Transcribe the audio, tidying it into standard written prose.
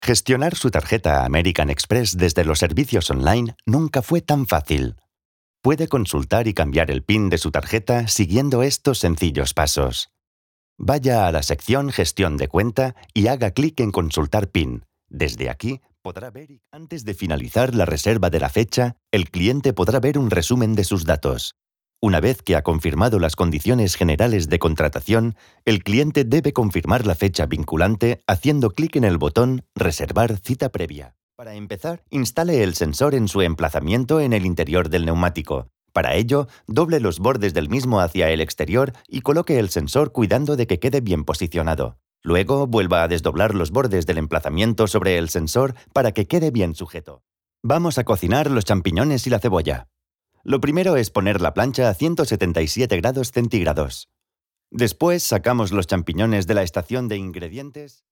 Gestionar su tarjeta American Express desde los servicios online nunca fue tan fácil. Puede consultar y cambiar el PIN de su tarjeta siguiendo estos sencillos pasos. Vaya a la sección Gestión de cuenta y haga clic en Consultar PIN. Desde aquí podrá ver, antes de finalizar la reserva de la fecha, el cliente podrá ver un resumen de sus datos. Una vez que ha confirmado las condiciones generales de contratación, el cliente debe confirmar la fecha vinculante haciendo clic en el botón Reservar cita previa. Para empezar, instale el sensor en su emplazamiento en el interior del neumático. Para ello, doble los bordes del mismo hacia el exterior y coloque el sensor cuidando de que quede bien posicionado. Luego, vuelva a desdoblar los bordes del emplazamiento sobre el sensor para que quede bien sujeto. Vamos a cocinar los champiñones y la cebolla. Lo primero es poner la plancha a 177 grados centígrados. Después sacamos los champiñones de la estación de ingredientes